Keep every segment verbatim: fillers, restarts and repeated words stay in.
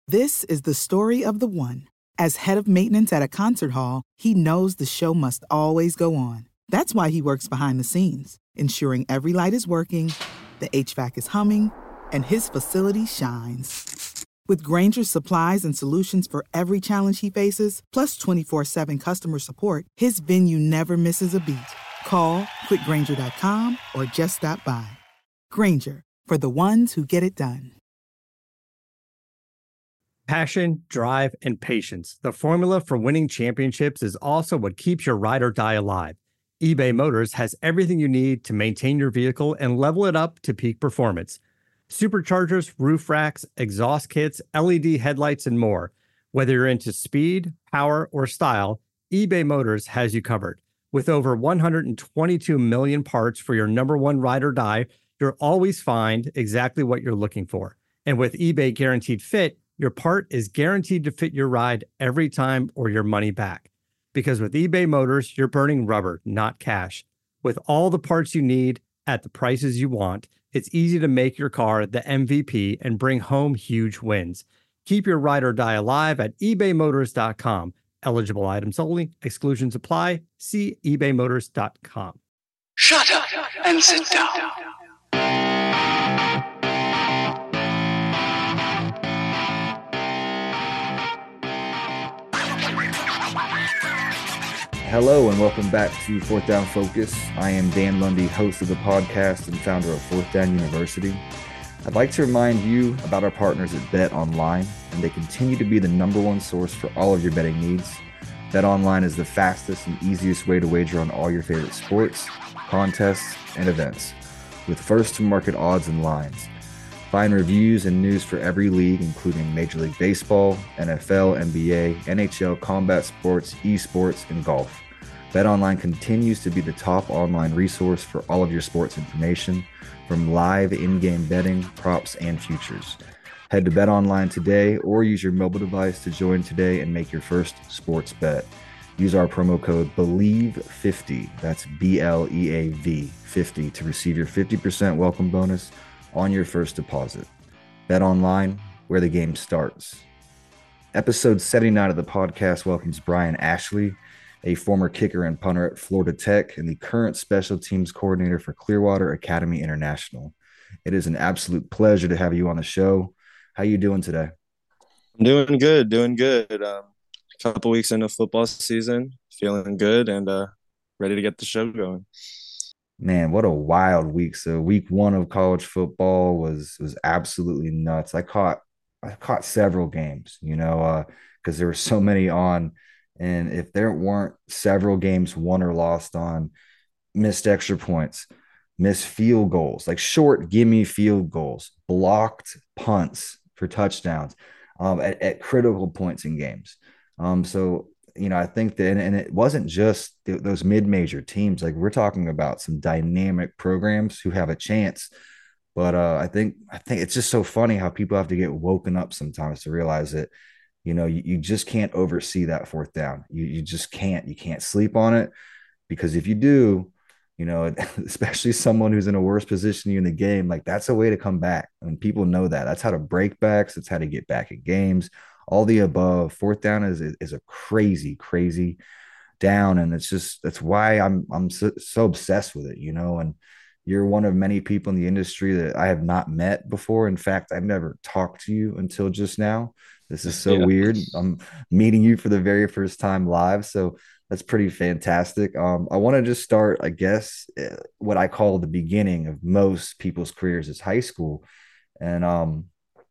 This is the story of the one. As head of maintenance at a concert hall, he knows the show must always go on. That's why he works behind the scenes, ensuring every light is working, the H V A C is humming, and his facility shines. With Grainger's supplies and solutions for every challenge he faces, plus twenty-four seven customer support, his venue never misses a beat. Call quick grainger dot com or just stop by. Grainger, for the ones who get it done. Passion, drive, and patience. The formula for winning championships is also what keeps your ride or die alive. eBay Motors has everything you need to maintain your vehicle and level it up to peak performance. Superchargers, roof racks, exhaust kits, L E D headlights, and more. Whether you're into speed, power, or style, eBay Motors has you covered. With over one hundred twenty-two million parts for your number one ride or die, you'll always find exactly what you're looking for. And with eBay Guaranteed Fit, your part is guaranteed to fit your ride every time or your money back. Because with eBay Motors, you're burning rubber, not cash. With all the parts you need at the prices you want, it's easy to make your car the M V P and bring home huge wins. Keep your ride or die alive at ebay motors dot com. Eligible items only. Exclusions apply. See ebay motors dot com. Shut up and sit down. Hello and welcome back to Fourth Down Focus. I am Dan Lundy, host of the podcast and founder of Fourth Down University. I'd like to remind you about our partners at BetOnline, and they continue to be the number one source for all of your betting needs. BetOnline is the fastest and easiest way to wager on all your favorite sports, contests, and events, with first-to-market odds and lines. Find reviews and news for every league, including Major League Baseball, N F L, N B A, N H L, combat sports, esports, and golf. BetOnline continues to be the top online resource for all of your sports information, from live in-game betting, props, and futures. Head to BetOnline today or use your mobile device to join today and make your first sports bet. Use our promo code believe fifty, that's B L E A V fifty, to receive your fifty percent welcome bonus on your first deposit. BetOnline, where the game starts. Episode seventy-nine of the podcast welcomes Brian Ashley, a former kicker and punter at Florida Tech and the current special teams coordinator for Clearwater Academy International. It is an absolute pleasure to have you on the show. How you doing today? I'm doing good, doing good. Um, a couple weeks into football season, feeling good and uh, ready to get the show going. Man, what a wild week. So week one of college football was was absolutely nuts. I caught I caught several games, you know, uh, because there were so many on. And if there weren't several games won or lost on missed extra points, missed field goals, like short gimme field goals, blocked punts for touchdowns um, at, at critical points in games. Um, so You know, I think that, and it wasn't just th- those mid-major teams. Like, we're talking about some dynamic programs who have a chance. But uh, I think I think it's just so funny how people have to get woken up sometimes to realize that, you know, you, you just can't oversee that fourth down. You you just can't. You can't sleep on it, because if you do, you know, especially someone who's in a worse position than you in the game, like, that's a way to come back. And people know that. That's how to break backs. That's how to get back in games. All the above. Fourth down is is a crazy, crazy down, and it's just that's why I'm I'm so, so obsessed with it, you know. And you're one of many people in the industry that I have not met before. In fact, I've never talked to you until just now. This is so Yeah. weird. I'm meeting you for the very first time live, so that's pretty fantastic. Um, I want to just start, I guess, eh, what I call the beginning of most people's careers is high school, and um,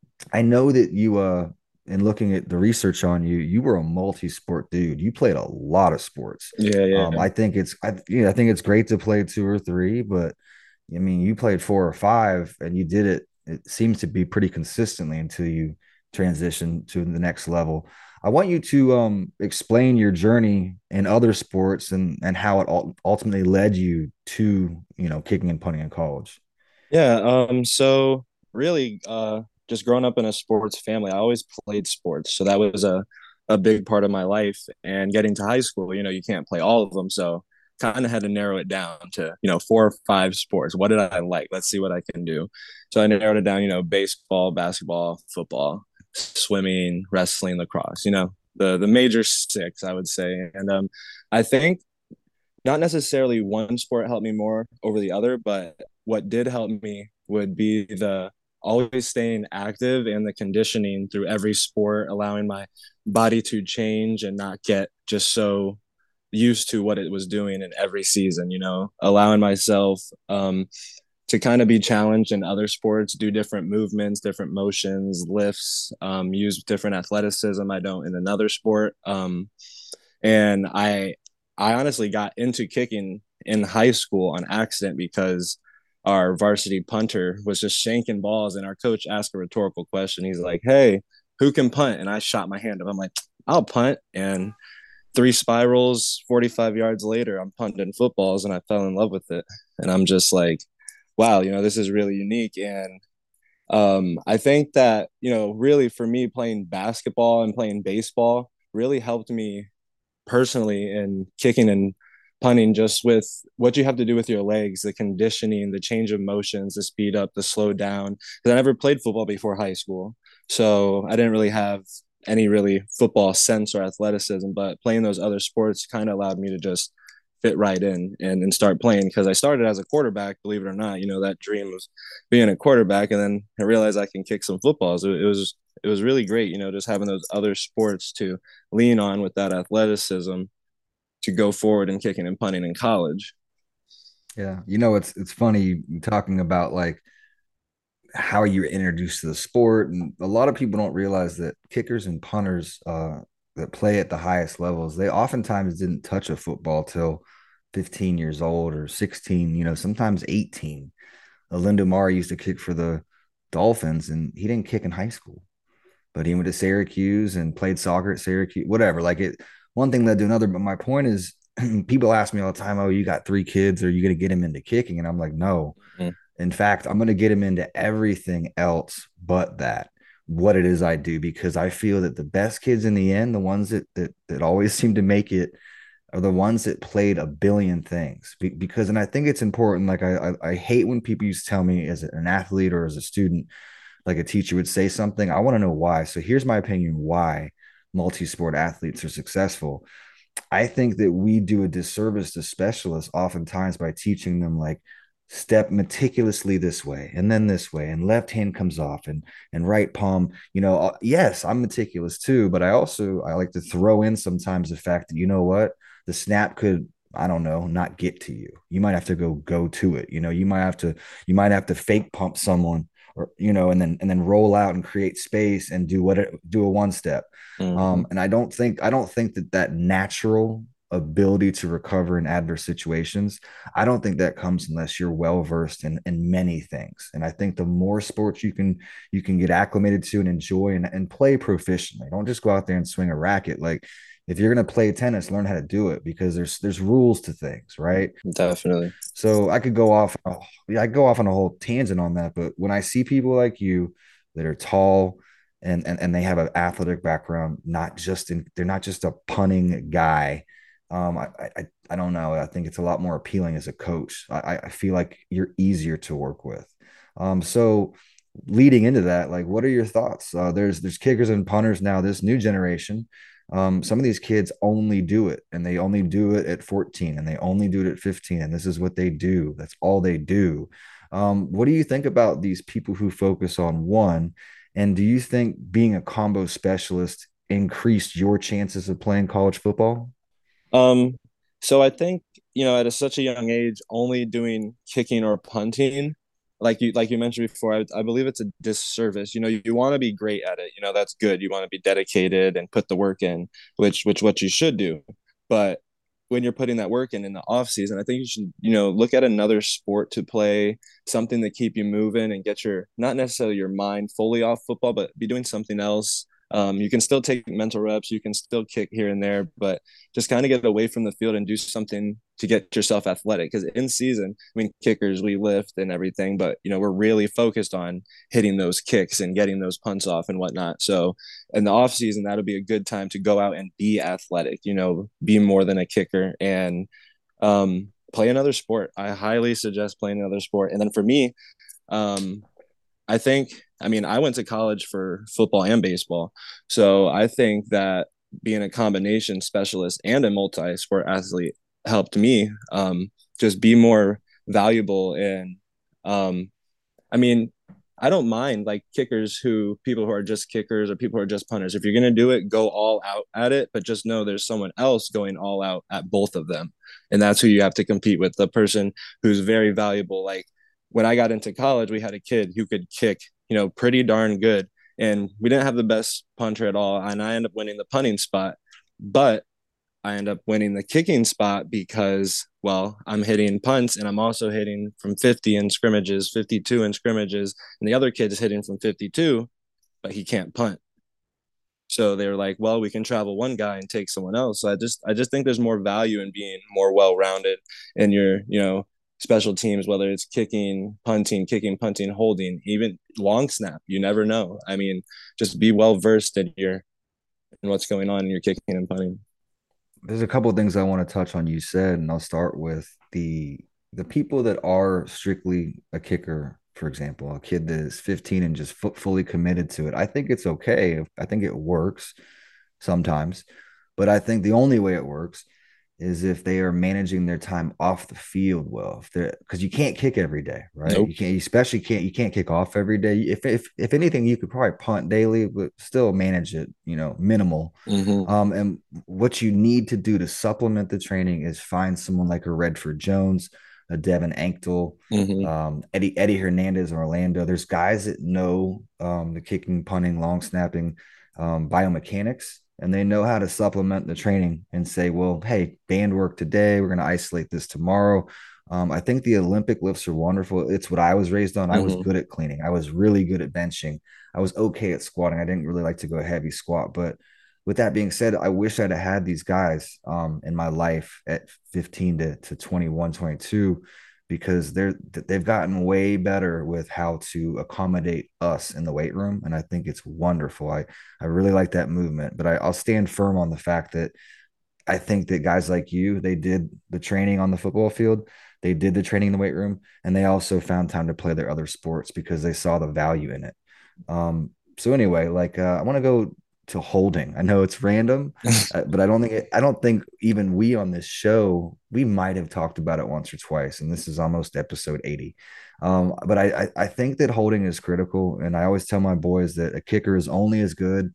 I know that you uh and looking at the research on you, you were a multi-sport dude. You played a lot of sports. Yeah, yeah. Um, I think it's, I, you know, I think it's great to play two or three, but I mean, you played four or five, and you did it. It seems to be pretty consistently until you transition to the next level. I want you to um, explain your journey in other sports and and how it ultimately led you to, you know, kicking and punting in college. Yeah, um, so really, uh, just growing up in a sports family, I always played sports. So that was a, a big part of my life. And getting to high school, you know, you can't play all of them. So kind of had to narrow it down to, you know, four or five sports. What did I like? Let's see what I can do. So I narrowed it down, you know, baseball, basketball, football. swimming, wrestling, lacrosse, you know, the the major six, I would say. And um, I think not necessarily one sport helped me more over the other, but what did help me would be the always staying active and the conditioning through every sport, allowing my body to change and not get just so used to what it was doing in every season, you know, allowing myself um, to kind of be challenged in other sports, do different movements, different motions, lifts, um, use different athleticism I don't in another sport. Um, and I, I honestly got into kicking in high school on accident because our varsity punter was just shanking balls, and our coach asked a rhetorical question. He's like, "Hey, who can punt?" And I shot my hand up. I'm like, "I'll punt." And three spirals, forty-five yards later, I'm punting footballs, and I fell in love with it. And I'm just like, wow, you know, this is really unique. And um, I think that, you know, really for me, playing basketball and playing baseball really helped me personally in kicking and punting, just with what you have to do with your legs, the conditioning, the change of motions, the speed up, the slow down. Because I never played football before high school. So I didn't really have any really football sense or athleticism, but playing those other sports kind of allowed me to just fit right in and, and start playing, because I started as a quarterback, believe it or not. You know, that dream was being a quarterback, and then I realized I can kick some footballs. It, it was it was really great, you know, just having those other sports to lean on with that athleticism to go forward in kicking and punting in college. Yeah. You know, it's it's funny talking about like how you're introduced to the sport. And a lot of people don't realize that kickers and punters uh, that play at the highest levels, they oftentimes didn't touch a football till fifteen years old or sixteen, you know, sometimes eighteen. Lindo Mara used to kick for the Dolphins, and he didn't kick in high school, but he went to Syracuse and played soccer at Syracuse, whatever. Like it, one thing led to another. But my point is, people ask me all the time, "Oh, you got three kids. Are you going to get him into kicking?" And I'm like, no. Mm-hmm. In fact, I'm going to get him into everything else but that, what it is I do, because I feel that the best kids in the end, the ones that that, that always seem to make it, are the ones that played a billion things. Be- because, and I think it's important. Like I, I, I hate when people used to tell me as an athlete or as a student, like a teacher would say something. I want to know why. So here's my opinion why multi-sport athletes are successful. I think that we do a disservice to specialists oftentimes by teaching them like step meticulously this way and then this way, and left hand comes off and and right palm, you know. uh, yes, I'm meticulous too, but I also I like to throw in sometimes the fact that, you know what, the snap could, I don't know, not get to you. You might have to go go to it. You know, you might have to you might have to fake pump someone, or you know, and then and then roll out and create space and do what it, do a one step. Mm-hmm. Um, and I don't think I don't think that that natural ability to recover in adverse situations, I don't think that comes unless you're well versed in in many things. And I think the more sports you can you can get acclimated to and enjoy and, and play proficiently. Don't just go out there and swing a racket. Like if you're going to play tennis, learn how to do it, because there's there's rules to things, right? Definitely. So I could go off, oh, yeah, I go off on a whole tangent on that. But when I see people like you that are tall and and, and they have an athletic background, not just in, they're not just a punting guy. Um, I, I I don't know. I think it's a lot more appealing as a coach. I, I feel like you're easier to work with. Um, so leading into that, like, what are your thoughts? Uh, there's there's kickers and punters now. This new generation, um, some of these kids only do it, and they only do it at fourteen, and they only do it at fifteen, and this is what they do. That's all they do. Um, what do you think about these people who focus on one? And do you think being a combo specialist increased your chances of playing college football? Um, so I think, you know, at a, such a young age, only doing kicking or punting, like you like you mentioned before, I, I believe it's a disservice. You know, you, you want to be great at it. You know, that's good. You want to be dedicated and put the work in, which which what you should do. But when you're putting that work in in the off season, I think you should, you know, look at another sport to play, something to keep you moving and get your, not necessarily your mind fully off football, but be doing something else. Um, you can still take mental reps, you can still kick here and there, but just kind of get away from the field and do something to get yourself athletic. Because in season, I mean, kickers, we lift and everything, but you know, we're really focused on hitting those kicks and getting those punts off and whatnot. So in the off season, that'll be a good time to go out and be athletic, you know, be more than a kicker, and um, play another sport. I highly suggest playing another sport. And then for me, um, I think I mean, I went to college for football and baseball. So I think that being a combination specialist and a multi-sport athlete helped me um, just be more valuable. And um, I mean, I don't mind like kickers who people who are just kickers or people who are just punters. If you're gonna do it, go all out at it, but just know there's someone else going all out at both of them, and that's who you have to compete with. The person who's very valuable. Like when I got into college, we had a kid who could kick, you know, pretty darn good, and we didn't have the best punter at all, and I ended up winning the punting spot, but I end up winning the kicking spot because, well, I'm hitting punts and I'm also hitting from fifty in scrimmages, fifty-two in scrimmages, and the other kid's hitting from fifty-two, but he can't punt. So they were like, well, we can travel one guy and take someone else. So I just I just think there's more value in being more well-rounded in your, you know, special teams, whether it's kicking, punting, kicking, punting, holding, even long snap. You never know. I mean, just be well versed in your in what's going on in your kicking and punting. There's a couple of things I want to touch on you said, and I'll start with the the people that are strictly a kicker, for example, a kid that is fifteen and just fu- fully committed to it. I think it's okay. I think it works sometimes, but I think the only way it works is if they are managing their time off the field well. If they're because you can't kick every day, right? Nope. You can't, you especially can't you can't kick off every day. If if if anything, you could probably punt daily, but still manage it, you know, minimal. Mm-hmm. Um, and what you need to do to supplement the training is find someone like a Redford Jones, a Devin Anktel, Mm-hmm. um, Eddie Eddie Hernandez in Orlando. There's guys that know um, the kicking, punting, long snapping, um, biomechanics, and they know how to supplement the training and say, well, hey, band work today. We're going to isolate this tomorrow. Um, I think the Olympic lifts are wonderful. It's what I was raised on. I was Mm-hmm. good at cleaning. I was really good at benching. I was okay at squatting. I didn't really like to go heavy squat. But with that being said, I wish I'd have had these guys um, in my life at fifteen to, to twenty-one, twenty-two, because they're they've gotten way better with how to accommodate us in the weight room, and I think it's wonderful. I I really like that movement, but I, I'll stand firm on the fact that I think that guys like you, they did the training on the football field, they did the training in the weight room, and they also found time to play their other sports because they saw the value in it. Um, so anyway, like uh, I want to go to holding. I know it's random, uh, but I don't think it, I don't think even we on this show we might have talked about it once or twice, and this is almost episode eighty. Um, but I, I I think that holding is critical, and I always tell my boys that a kicker is only as good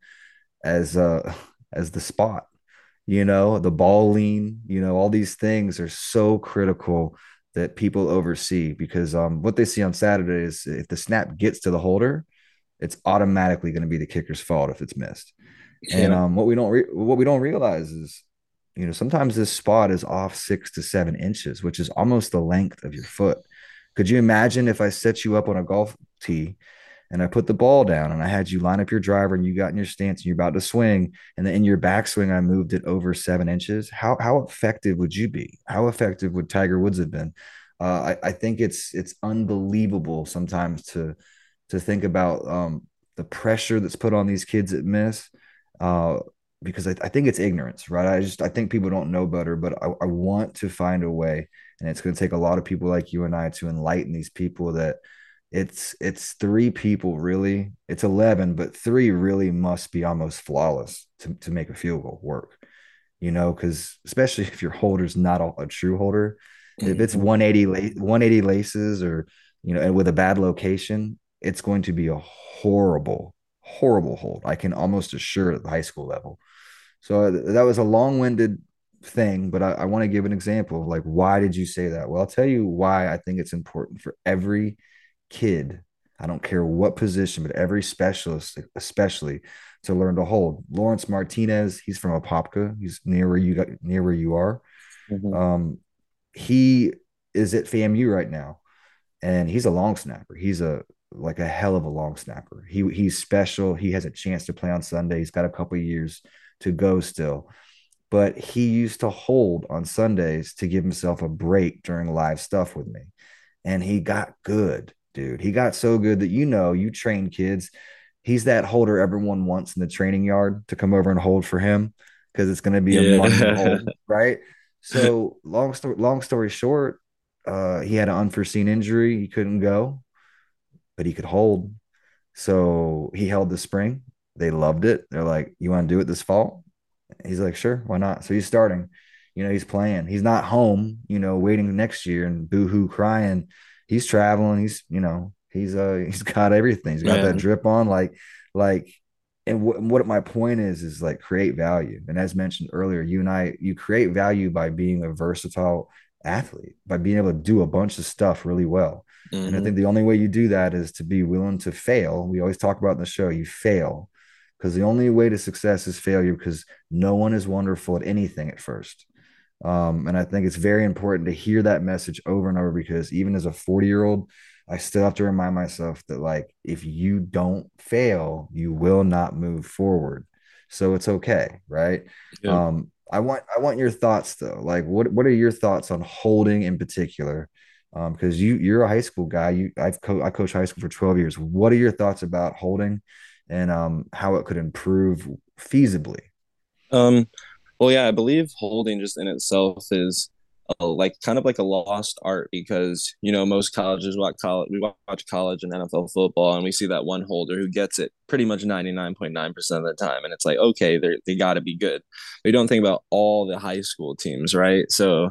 as uh as the spot. You know, the ball lean. You know, all these things are so critical that people oversee because um what they see on Saturday is if the snap gets to the holder, it's automatically going to be the kicker's fault if it's missed. And Yeah. um, what we don't re- what we don't realize is, you know, sometimes this spot is off six to seven inches, which is almost the length of your foot. Could you imagine if I set you up on a golf tee and I put the ball down and I had you line up your driver and you got in your stance and you're about to swing, and then in your backswing I moved it over seven inches? How how effective would you be? How effective would Tiger Woods have been? Uh, I, I think it's it's unbelievable sometimes to to think about um, the pressure that's put on these kids at miss, uh, because I, I think it's ignorance, right? I just I think people don't know better, but I, I want to find a way, and it's going to take a lot of people like you and I to enlighten these people that it's it's three people really, it's eleven, but three really must be almost flawless to to make a field goal work. You know, because especially if your holder's not a, a true holder, if it's Mm-hmm. one eighty one eighty laces or you know, and with a bad location, it's going to be a horrible, horrible hold. I can almost assure at the high school level. So uh, that was a long-winded thing, but I, I want to give an example of like, why did you say that? Well, I'll tell you why I think it's important for every kid. I don't care what position, but every specialist, especially to learn to hold. Lawrence Martinez, he's from Apopka. He's near where you got near where you are. Mm-hmm. Um, he is at FAMU right now, and he's a long snapper. He's a like a hell of a long snapper. He he's special. He has a chance to play on Sunday. He's got a couple of years to go still, but he used to hold on Sundays to give himself a break during live stuff with me, and he got good, dude. He got so good that you know you train kids. He's that holder everyone wants in the training yard to come over and hold for him because it's going to be a money Yeah. hold, right? So long story long story short, uh, he had an unforeseen injury. He couldn't go, but he could hold. So he held the spring. They loved it. They're like, "You want to do it this fall?" He's like, "Sure, why not?" So he's starting. You know, he's playing. He's not home, you know, waiting next year and boohoo crying. He's traveling. He's, you know, he's uh he's got everything. He's got that Man. drip on. Like, like, and what what my point is is like create value. And as mentioned earlier, you and I, you create value by being a versatile athlete, by being able to do a bunch of stuff really well. And I Mm-hmm. think the only way you do that is to be willing to fail. We always talk about in the show, you fail because the only way to success is failure because no one is wonderful at anything at first. Um, and I think it's very important to hear that message over and over because even as a forty year old, I still have to remind myself that, like, if you don't fail, you will not move forward. So it's okay. Right. Yeah. Um, I want, I want your thoughts though. Like, what, what are your thoughts on holding in particular? Um, because you, you're a high school guy. You, I've co- I coached high school for twelve years. What are your thoughts about holding and um, how it could improve feasibly? Um, well, yeah, I believe holding just in itself is uh, like kind of like a lost art because you know most colleges watch college we watch college and N F L football and we see that one holder who gets it pretty much ninety-nine point nine percent of the time and it's like okay they they got to be good. We don't think about all the high school teams, right? So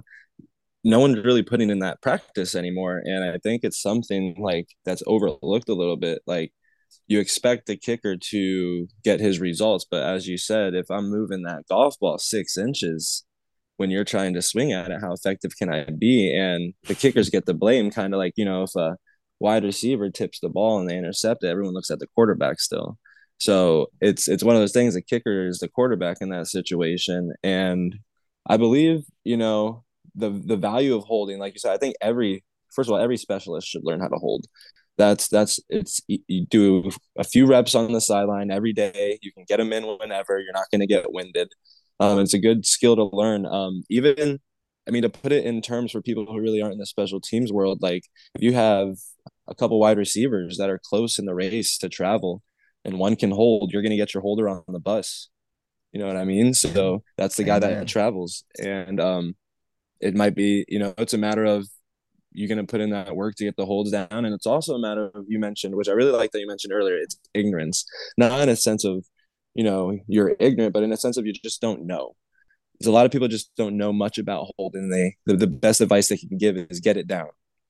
no one's really putting in that practice anymore and I think it's something like that's overlooked a little bit. Like you expect the kicker to get his results. But as you said, if I'm moving that golf ball six inches when you're trying to swing at it, how effective can I be? And the kickers get the blame, kind of like, you know, if a wide receiver tips the ball and they intercept it, everyone looks at the quarterback still. So it's it's one of those things. The kicker is the quarterback in that situation, and I believe you know the the value of holding. Like you said, I think every first of all every specialist should learn how to hold. That's that's it's you do a few reps on the sideline every day. You can get them in whenever. You're not going to get winded. Um, it's a good skill to learn. Um, even, I mean, to put it in terms for people who really aren't in the special teams world, like if you have a couple wide receivers that are close in the race to travel, and one can hold, you're going to get your holder on the bus. You know what I mean? So that's the guy that Amen. travels, and um, it might be, you know, it's a matter of you're going to put in that work to get the holds down. And it's also a matter of, you mentioned, which I really like that you mentioned earlier, it's ignorance, not in a sense of, you know, you're ignorant, but in a sense of you just don't know. Because a lot of people just don't know much about holding. They, the, the best advice they can give is get it down.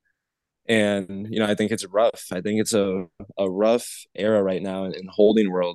And, you know, I think it's rough. I think it's a, a rough era right now in, in holding world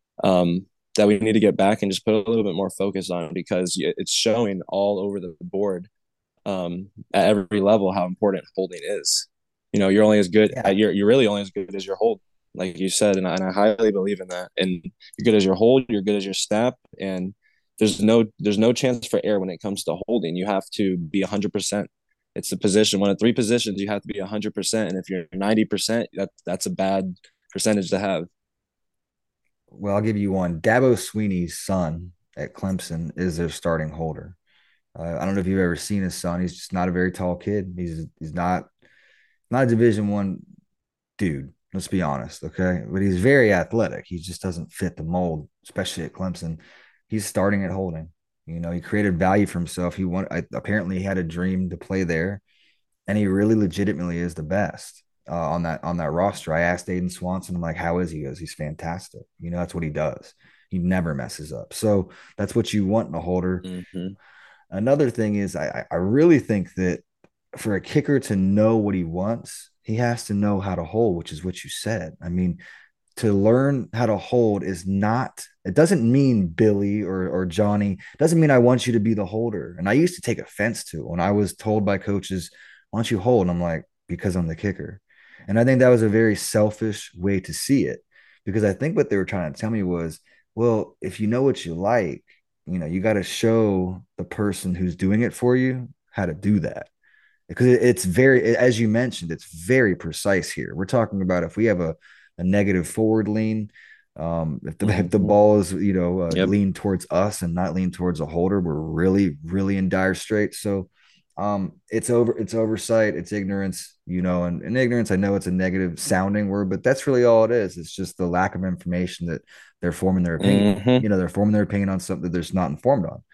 um, that we need to get back and just put a little bit more focus on because it's showing all over the board um, at every level how important holding is. You know, you're only as good Yeah. at you're you're really only as good as your hold, like you said, and I, and I highly believe in that. And you're good as your hold, you're good as your snap, and there's no there's no chance for error when it comes to holding. You have to be one hundred percent. It's the position. One of three positions, you have to be one hundred percent, and if you're ninety percent, that that's a bad percentage to have. Well, I'll give you one. Dabo Sweeney's son at Clemson is their starting holder. Uh, I don't know if you've ever seen his son. He's just not a very tall kid. He's he's not not a Division One dude. Let's be honest, okay? But he's very athletic. He just doesn't fit the mold, especially at Clemson. He's starting at holding. You know, he created value for himself. He want apparently he had a dream to play there, and he really legitimately is the best uh, on that on that roster. I asked Aiden Swanson, I'm like, how is he? He goes, he's fantastic. You know, that's what he does. He never messes up. So that's what you want in a holder. Mm-hmm. Another thing is, I, I really think that for a kicker to know what he wants, he has to know how to hold, which is what you said. I mean, to learn how to hold is not, it doesn't mean Billy or, or Johnny. It doesn't mean I want you to be the holder. And I used to take offense to it when I was told by coaches, why don't you hold? And I'm like, because I'm the kicker. And I think that was a very selfish way to see it because I think what they were trying to tell me was, well, if you know what you like, you know, you got to show the person who's doing it for you how to do that. Because it's very, as you mentioned, it's very precise here. We're talking about if we have a, a negative forward lean, um, if the if the Mm-hmm. ball is, you know, uh, Yep. lean towards us and not lean towards a holder, we're really really in dire straits. So um, it's over it's oversight, it's ignorance, you know, and, and ignorance. I know it's a negative sounding word, but that's really all it is. It's just the lack of information that they're forming their opinion on. Mm-hmm. You know, they're forming their opinion on something that they're just not informed on.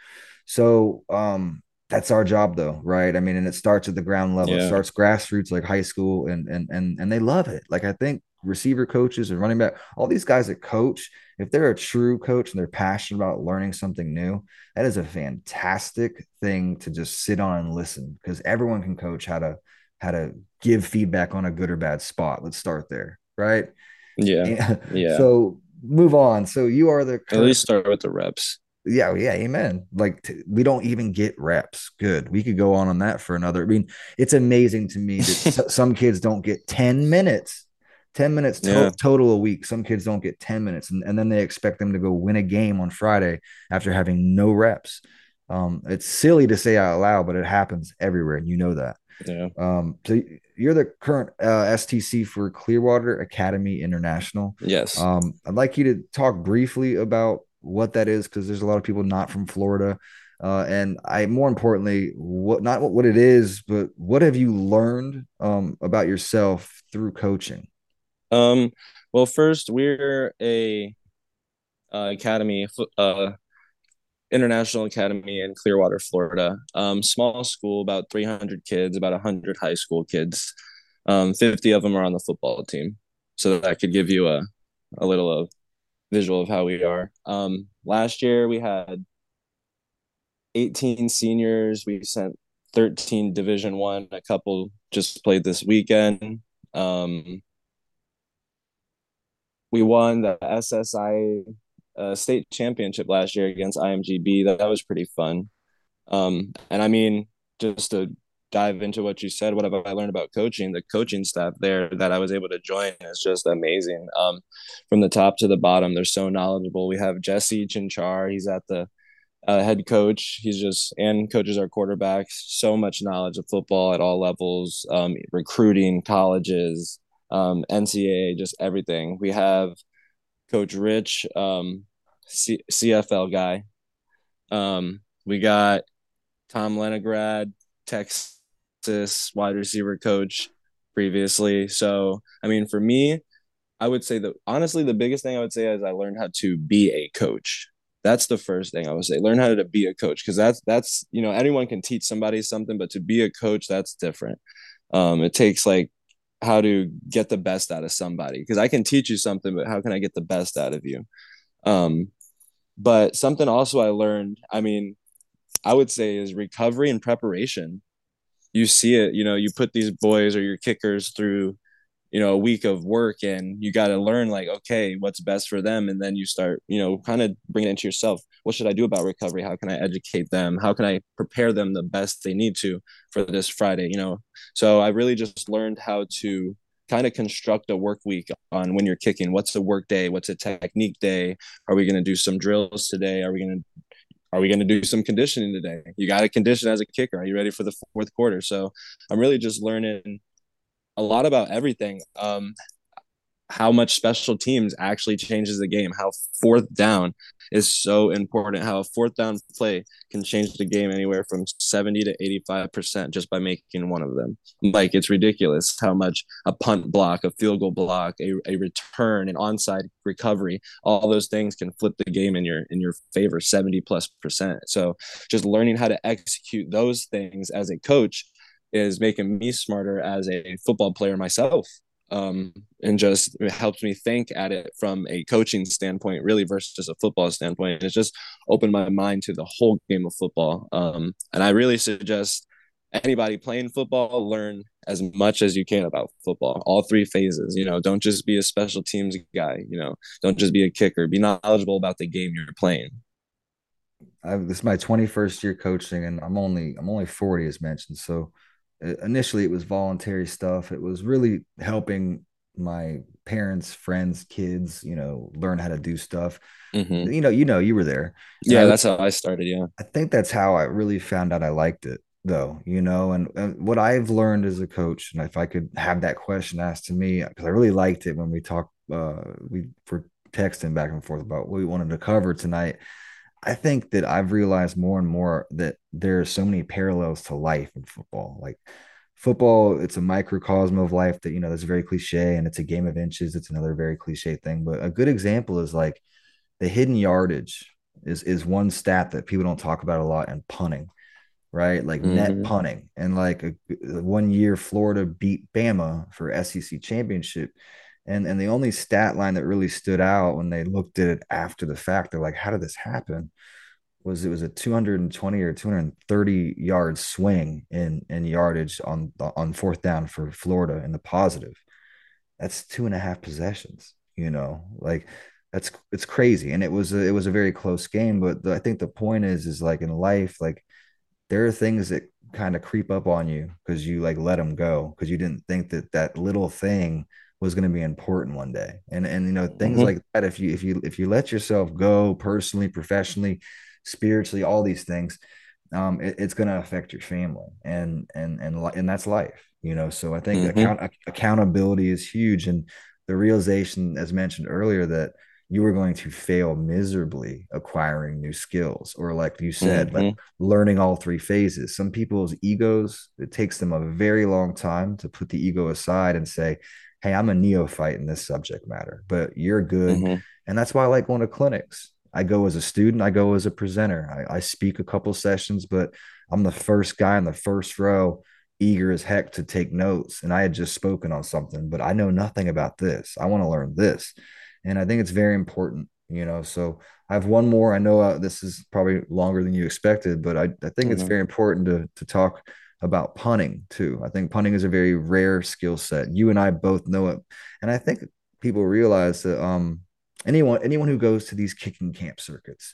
So um, that's our job though, right? I mean, and it starts at the ground level. It Yeah. starts grassroots like high school and and and and they love it. Like I think receiver coaches and running back, all these guys that coach, if they're a true coach and they're passionate about learning something new, that is a fantastic thing to just sit on and listen, because everyone can coach how to how to give feedback on a good or bad spot. Let's start there, right? Yeah. And Yeah. so move on. So you are the current, at least start with the reps. Yeah, yeah, amen. Like t- we don't even get reps. Good. We could go on on that for another. I mean, it's amazing to me that s- some kids don't get ten minutes, ten minutes to- Yeah. total a week. Some kids don't get ten minutes, and, and then they expect them to go win a game on Friday after having no reps. Um, it's silly to say out loud, but it happens everywhere, and you know that. Yeah. Um, so you're the current uh, S T C for Clearwater Academy International. Yes. Um, I'd like you to talk briefly about what that is, because there's a lot of people not from Florida. Uh, and I, more importantly, what, not what, what it is, but what have you learned um, about yourself through coaching? Um, well, first, we're a uh, academy, uh, international academy in Clearwater, Florida. Um, small school, about three hundred kids, about one hundred high school kids. Um, fifty of them are on the football team. So that could give you a, a little of visual of how we are. Um, last year we had eighteen seniors. We sent thirteen Division One. A couple just played this weekend. Um, we won the S S I uh, state championship last year against I M G B. That, that was pretty fun. Um, and I mean, just to dive into what you said, what have I learned about coaching? The coaching staff there that I was able to join is just amazing. Um, from the top to the bottom, they're so knowledgeable. We have Jesse Chinchar. He's at the uh, head coach. He's just and coaches our quarterbacks. So much knowledge of football at all levels, um, recruiting, colleges, um, N C A A, just everything. We have Coach Rich, um, C- CFL guy. Um, we got Tom Leningrad, Texas wide receiver coach previously. So, I mean, for me, I would say that honestly, the biggest thing I would say is I learned how to be a coach. That's the first thing I would say. Learn how to be a coach, because that's that's you know anyone can teach somebody something, but to be a coach, that's different. Um, it takes like how to get the best out of somebody, because I can teach you something, but how can I get the best out of you? Um, but something also I learned, I mean, I would say is recovery and preparation. You see it, you know, you put these boys or your kickers through, you know, a week of work, and you got to learn like, okay, what's best for them. And then you start, you know, kind of bring it into yourself. What should I do about recovery? How can I educate them? How can I prepare them the best they need to for this Friday, you know? So I really just learned how to kind of construct a work week on when you're kicking. What's a work day? What's a technique day? Are we going to do some drills today? Are we going to are we going to do some conditioning today? You got to condition as a kicker. Are you ready for the fourth quarter? So I'm really just learning a lot about everything. Um, how much special teams actually changes the game, how fourth down is so important, how a fourth down play can change the game anywhere from seventy to eighty-five percent just by making one of them. Like, it's ridiculous how much a punt block, a field goal block, a, a return, an onside recovery, all those things can flip the game in your in your favor seventy plus percent. So just learning how to execute those things as a coach is making me smarter as a football player myself. Um, and just it helps me think at it from a coaching standpoint, really, versus a football standpoint. It's just opened my mind to the whole game of football. Um, and I really suggest anybody playing football learn as much as you can about football, all three phases. You know, don't just be a special teams guy. You know, don't just be a kicker. Be knowledgeable about the game you're playing. I, this is my twenty-first year coaching, and I'm only I'm only forty, as mentioned. So initially it was voluntary stuff. It was really helping my parents, friends, kids, you know, learn how to do stuff. Mm-hmm. You know, you know, you were there. Yeah, I, that's how I started. Yeah. I think that's how I really found out I liked it, though, you know, and, and what I've learned as a coach, and if I could have that question asked to me, because I really liked it when we talked, uh, we were texting back and forth about what we wanted to cover tonight. I think that I've realized more and more that there are so many parallels to life in football. Like football, it's a microcosm of life that, you know, that's very cliche, and it's a game of inches. It's another very cliche thing. But a good example is like the hidden yardage is, is one stat that people don't talk about a lot, and punting, right? Like mm-hmm. net punting. And like a, one year Florida beat Bama for S E C championship. And and the only stat line that really stood out when they looked at it after the fact, they're like, how did this happen? Was it was a two hundred twenty or two hundred thirty yard swing in in yardage on on fourth down for Florida in the positive. That's two and a half possessions, you know, like that's it's crazy. And it was a, it was a very close game. But the, I think the point is is like in life, like there are things that kind of creep up on you because you like let them go because you didn't think that that little thing was going to be important one day. And and you know things Mm-hmm. like that. If you if you if you let yourself go personally, professionally, spiritually, all these things, um, it, it's going to affect your family, and and and and that's life, you know. So I think Mm-hmm. account accountability is huge, and the realization, as mentioned earlier, that you were going to fail miserably acquiring new skills, or like you said, like Mm-hmm. learning all three phases. Some people's egos, it takes them a very long time to put the ego aside and say, hey, I'm a neophyte in this subject matter, but you're good. Mm-hmm. And that's why I like going to clinics. I go as a student, I go as a presenter. I, I speak a couple sessions, but I'm the first guy in the first row, eager as heck to take notes. And I had just spoken on something, but I know nothing about this. I want to learn this. And I think it's very important, you know. So I have one more. I know uh, this is probably longer than you expected, but I, I think it's Mm-hmm. very important to, to talk about punting too. I think punting is a very rare skill set. You and I both know it. And I think people realize that um, anyone anyone who goes to these kicking camp circuits,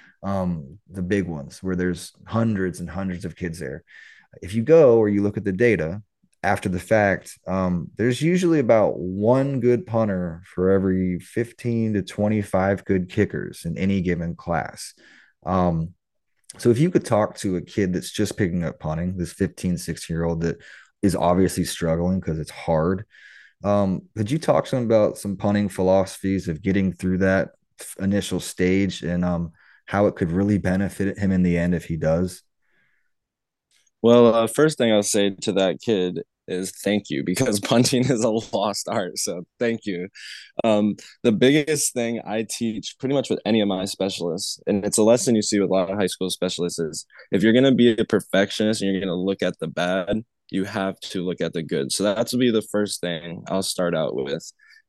um, the big ones where there's hundreds and hundreds of kids there, if you go or you look at the data after the fact, um, there's usually about one good punter for every fifteen to twenty-five good kickers in any given class. Um, so if you could talk to a kid that's just picking up punting, this fifteen, sixteen year old that is obviously struggling because it's hard, um, could you talk to him about some punting philosophies of getting through that initial stage, and um, how it could really benefit him in the end if he does? Well, uh, first thing I'll say to that kid is thank you because punting is a lost art. So thank you. Um, the biggest thing I teach pretty much with any of my specialists, and it's a lesson you see with a lot of high school specialists, is if you're going to be a perfectionist and you're going to look at the bad, you have to look at the good. So that's will be the first thing I'll start out with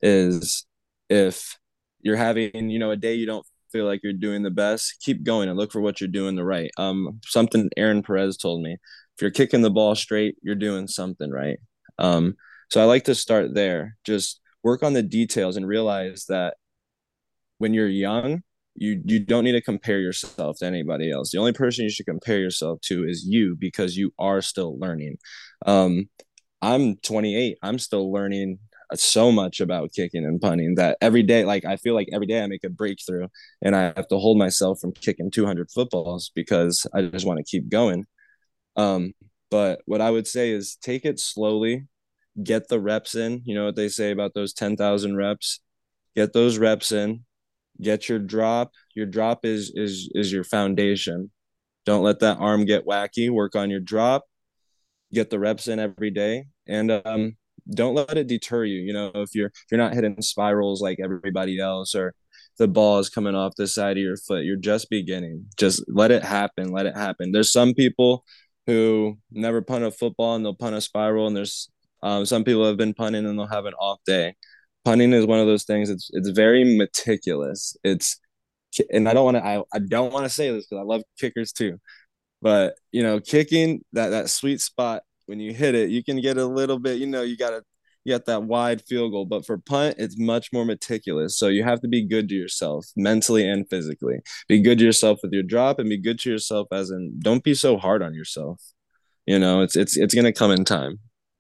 is if you're having, you know, a day you don't feel like you're doing the best, keep going and look for what you're doing the right. Um, something Aaron Perez told me, if you're kicking the ball straight, you're doing something right. Um, so I like to start there. Just work on the details and realize that when you're young, you you don't need to compare yourself to anybody else. The only person you should compare yourself to is you because you are still learning. Um, I'm twenty-eight. I'm still learning so much about kicking and punting that every day, like I feel like every day I make a breakthrough and I have to hold myself from kicking two hundred footballs because I just want to keep going. Um, but what I would say is take it slowly, get the reps in. You know what they say about those ten thousand reps? Get those reps in, get your drop. Your drop is is is your foundation. Don't let that arm get wacky. Work on your drop, get the reps in every day, and um don't let it deter you. You know, if you're if you're not hitting spirals like everybody else, or the ball is coming off the side of your foot, you're just beginning. Just let it happen. Let it happen. There's some people who never punt a football and they'll punt a spiral, and there's um, some people have been punting and they'll have an off day. Punting is one of those things. It's it's very meticulous. It's and I don't want to I, I don't want to say this because I love kickers too, but you know, kicking that that sweet spot when you hit it, you can get a little bit. You know, you gotta you got that wide field goal, but for punt, it's much more meticulous. So you have to be good to yourself mentally and physically. Be good to yourself with your drop, and be good to yourself as in don't be so hard on yourself. You know, it's it's it's gonna come in time.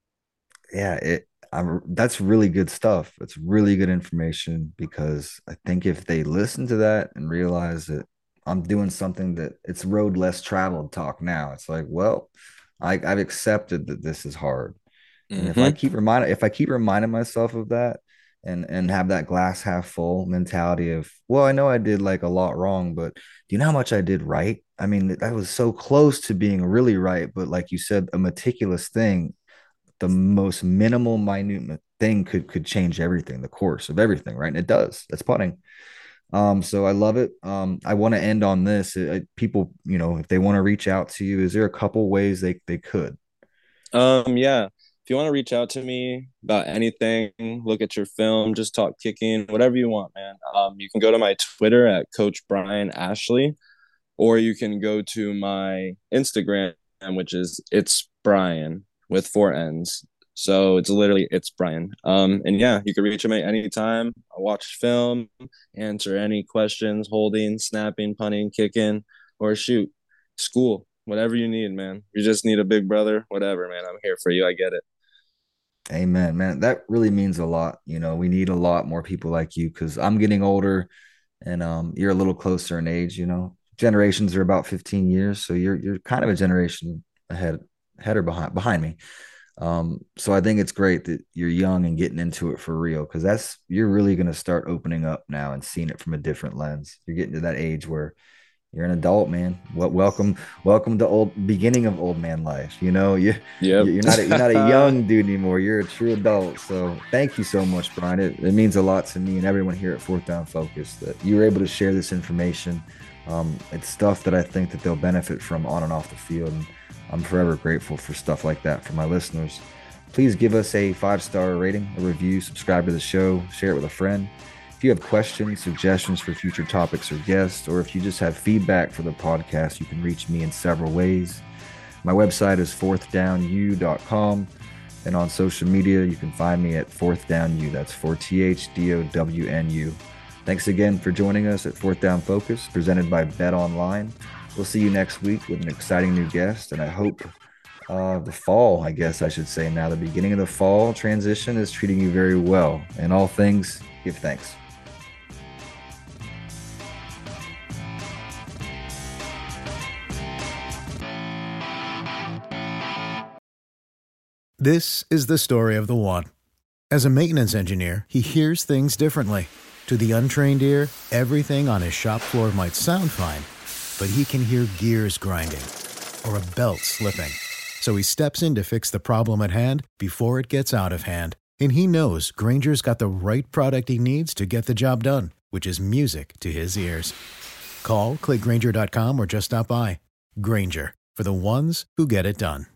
Yeah, it I'm that's really good stuff. It's really good information because I think if they listen to that and realize that I'm doing something that it's road less traveled talk now, it's like, well, I, I've accepted that this is hard. And if I Mm-hmm. keep reminding if I keep reminding myself of that and and have that glass half full mentality of, well, I know I did like a lot wrong, but do you know how much I did right? I mean, I was so close to being really right, but like you said, a meticulous thing, the most minimal minute thing could could change everything, the course of everything, right? And it does. That's putting. Um, so I love it. Um, I want to end on this. Uh, people, you know, if they want to reach out to you, is there a couple ways they they could? Um, yeah. if you want to reach out to me about anything, look at your film, just talk kicking, whatever you want, man. Um, you can go to my Twitter at Coach Brian Ashley, or you can go to my Instagram, which is It's Brian with four N's. So it's literally It's Brian. Um, and yeah, you can reach him at any time. I watch film, answer any questions, holding, snapping, punting, kicking, or shoot, school, whatever you need, man. You just need a big brother, whatever, man. I'm here for you. I get it. Amen, man. That really means a lot. You know, we need a lot more people like you because I'm getting older and um, you're a little closer in age, you know. Generations are about fifteen years. So you're you're kind of a generation ahead, ahead or behind behind me. Um, so I think it's great that you're young and getting into it for real because that's you're really gonna start opening up now and seeing it from a different lens. You're getting to that age where you're an adult, man. Well, welcome, welcome to old beginning of old man life. You know, you, Yep. you're not, a, you're not a young dude anymore. You're a true adult. So thank you so much, Brian. It, it means a lot to me and everyone here at Fourth Down Focus that you were able to share this information. Um, it's stuff that I think that they'll benefit from on and off the field. And I'm forever grateful for stuff like that for my listeners. Please give us a five-star rating, a review, subscribe to the show, share it with a friend. If you have questions, suggestions for future topics or guests, or if you just have feedback for the podcast, you can reach me in several ways. My website is fourth down u dot com, and on social media, you can find me at fourth down u. That's four T H D O W N U. Thanks again for joining us at Fourth Down Focus, presented by Bet Online. We'll see you next week with an exciting new guest, and I hope uh, the fall, I guess I should say now, the beginning of the fall transition is treating you very well. In all things, give thanks. This is the story of the one. As a maintenance engineer, he hears things differently. To the untrained ear, everything on his shop floor might sound fine, but he can hear gears grinding or a belt slipping. So he steps in to fix the problem at hand before it gets out of hand. And he knows Grainger's got the right product he needs to get the job done, which is music to his ears. Call, click Grainger dot com, or just stop by. Grainger, for the ones who get it done.